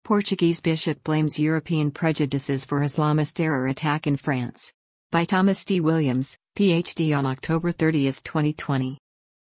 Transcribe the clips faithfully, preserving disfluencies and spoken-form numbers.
Portuguese bishop blames European prejudices for Islamist terror attack in France. By Thomas D. Williams, P H D on October thirtieth, twenty twenty.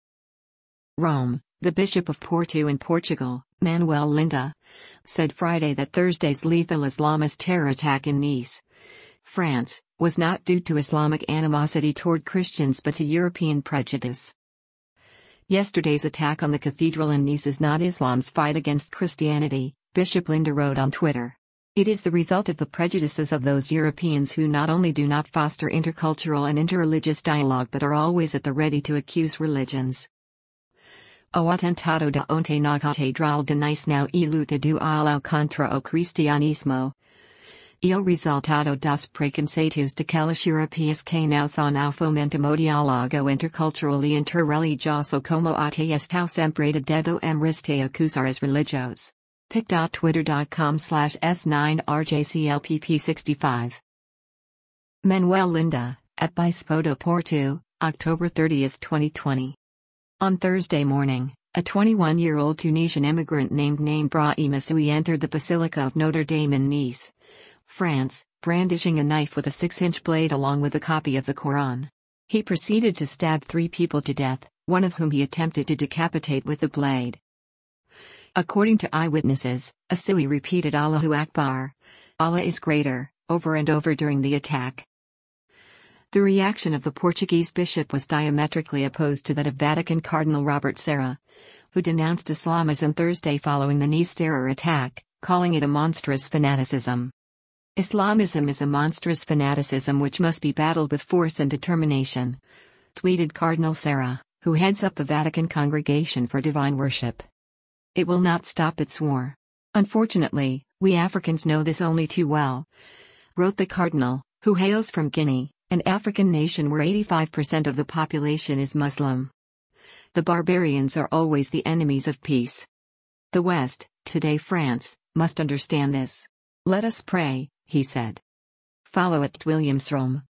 Rome, the Bishop of Porto in Portugal, Manuel Linda, said Friday that Thursday's lethal Islamist terror attack in Nice, France, was not due to Islamic animosity toward Christians but to European prejudice. Yesterday's attack on the cathedral in Nice is not Islam's fight against Christianity, Bishop Linda wrote on Twitter. It is the result of the prejudices of those Europeans who not only do not foster intercultural and interreligious dialogue but are always at the ready to accuse religions. O atentado de ontem na Catedral de Nice não e luta do alao contra o cristianismo. E o resultado dos preconceitos daquelas europeas que não são ao fomento o diálogo intercultural e interreligioso como até estão sempre de dedo em reste acusar as religios. pic dot twitter dot com slash S nine R J C L P P sixty-five. Manuel Linda, at Bispo do Porto, October thirtieth, twenty twenty. On Thursday morning, a twenty-one-year-old Tunisian immigrant named Naim Brahim Assoui entered the Basilica of Notre Dame in Nice, France, brandishing a knife with a six-inch blade along with a copy of the Quran. He proceeded to stab three people to death, one of whom he attempted to decapitate with the blade. According to eyewitnesses, Assoui repeated Allahu Akbar, Allah is greater, over and over during the attack. The reaction of the Portuguese bishop was diametrically opposed to that of Vatican Cardinal Robert Serra, who denounced Islamism Thursday following the Nice terror attack, calling it a monstrous fanaticism. Islamism is a monstrous fanaticism which must be battled with force and determination, tweeted Cardinal Serra, who heads up the Vatican Congregation for Divine Worship. It will not stop its war. Unfortunately, we Africans know this only too well, wrote the Cardinal, who hails from Guinea, an African nation where eighty-five percent of the population is Muslim. The barbarians are always the enemies of peace. The West, today France, must understand this. Let us pray, he said. Follow at Williams Rome.